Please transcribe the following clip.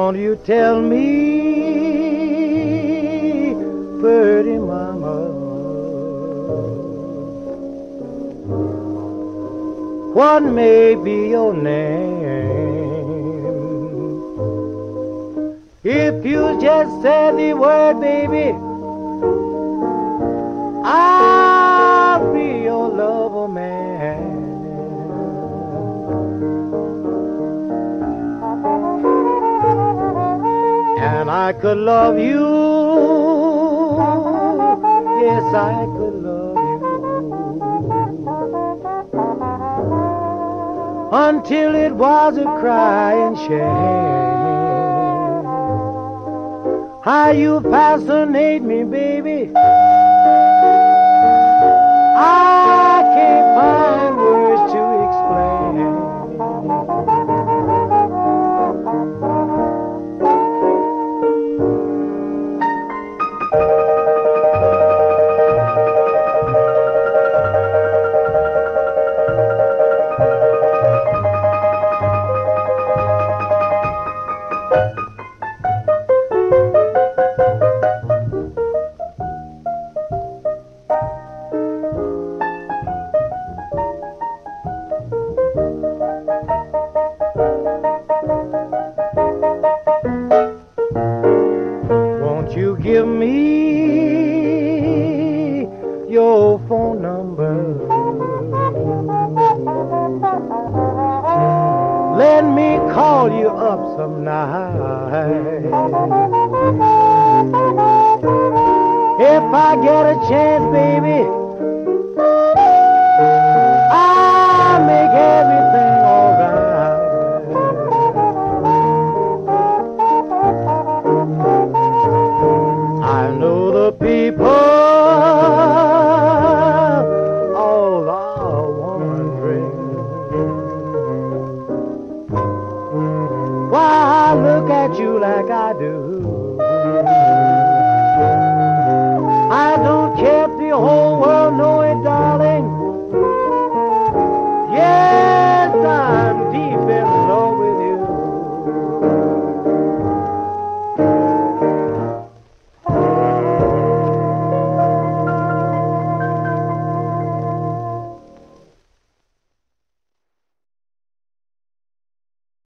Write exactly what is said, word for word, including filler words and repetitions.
Won't you tell me, pretty mama, what may be your name? If you just say the word, baby, I'll be your lover man. And I could love you, yes, I could love you, until it was a crying shame. How you fascinate me, baby, I can't find words to explain. You give me your phone number. Let me call you up some night. If I get a chance, baby,